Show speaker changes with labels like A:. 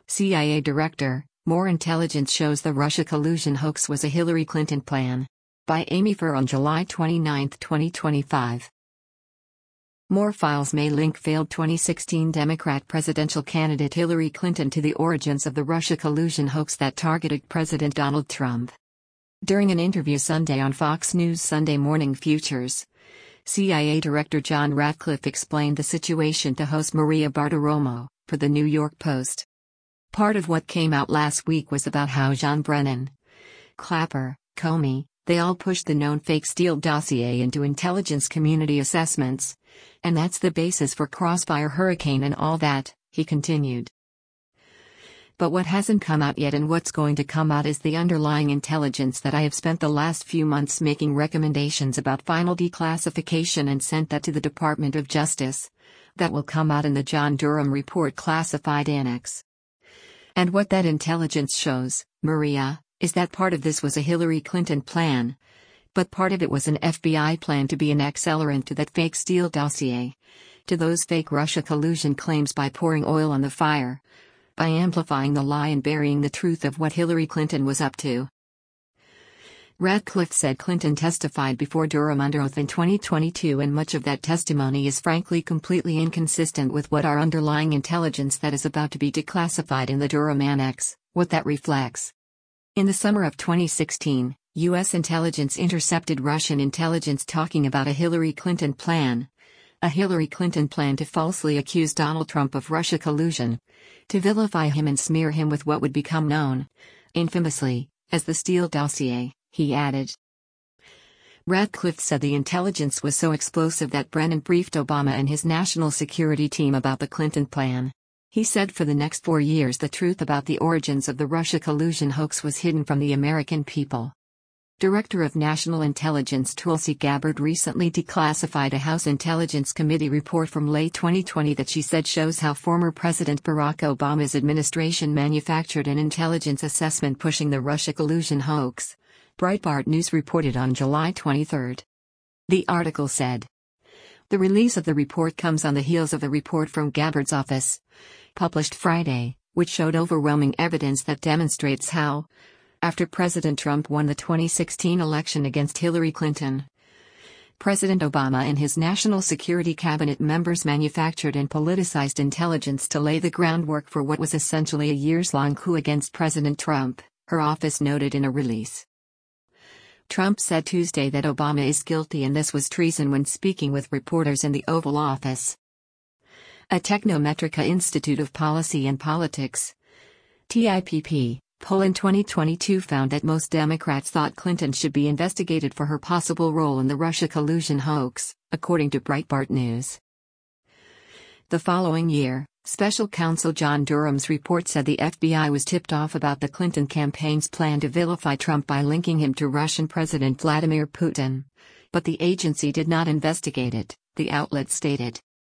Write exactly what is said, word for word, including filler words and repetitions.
A: C I A Director, more intelligence shows the Russia collusion hoax was a Hillary Clinton plan. By Amy Furr on July twenty-ninth, twenty twenty-five. More files may link failed twenty sixteen Democrat presidential candidate Hillary Clinton to the origins of the Russia collusion hoax that targeted President Donald Trump. During an interview Sunday on Fox News Sunday Morning Futures, C I A Director John Ratcliffe explained the situation to host Maria Bartiromo, for the New York Post. Part of what came out last week was about how John Brennan, Clapper, Comey, they all pushed the known fake Steele dossier into intelligence community assessments. And that's the basis for Crossfire Hurricane and all that, he continued. But what hasn't come out yet and what's going to come out is the underlying intelligence that I have spent the last few months making recommendations about final declassification and sent that to the Department of Justice. That will come out in the John Durham Report Classified Annex. And what that intelligence shows, Maria, is that part of this was a Hillary Clinton plan. But part of it was an F B I plan to be an accelerant to that fake Steele dossier. To those fake Russia collusion claims by pouring oil on the fire. By amplifying the lie and burying the truth of what Hillary Clinton was up to. Ratcliffe said Clinton testified before Durham under oath in twenty twenty-two, and much of that testimony is frankly completely inconsistent with what our underlying intelligence that is about to be declassified in the Durham Annex, what that reflects. In the summer of twenty sixteen, U S intelligence intercepted Russian intelligence talking about a Hillary Clinton plan. A Hillary Clinton plan to falsely accuse Donald Trump of Russia collusion. To vilify him and smear him with what would become known, infamously, as the Steele dossier, he added. Ratcliffe said the intelligence was so explosive that Brennan briefed Obama and his national security team about the Clinton plan. He said for the next four years the truth about the origins of the Russia collusion hoax was hidden from the American people. Director of National Intelligence Tulsi Gabbard recently declassified a House Intelligence Committee report from late twenty twenty that she said shows how former President Barack Obama's administration manufactured an intelligence assessment pushing the Russia collusion hoax. Breitbart News reported on July twenty-third. The article said, the release of the report comes on the heels of the report from Gabbard's office, published Friday, which showed overwhelming evidence that demonstrates how, after President Trump won the twenty sixteen election against Hillary Clinton, President Obama and his national security cabinet members manufactured and politicized intelligence to lay the groundwork for what was essentially a years-long coup against President Trump, her office noted in a release. Trump said Tuesday that Obama is guilty and this was treason when speaking with reporters in the Oval Office. A Technometrica Institute of Policy and Politics T I P P poll in twenty twenty-two found that most Democrats thought Clinton should be investigated for her possible role in the Russia collusion hoax, according to Breitbart News. The following year, Special Counsel John Durham's report said the F B I was tipped off about the Clinton campaign's plan to vilify Trump by linking him to Russian President Vladimir Putin. But the agency did not investigate it, the outlet stated.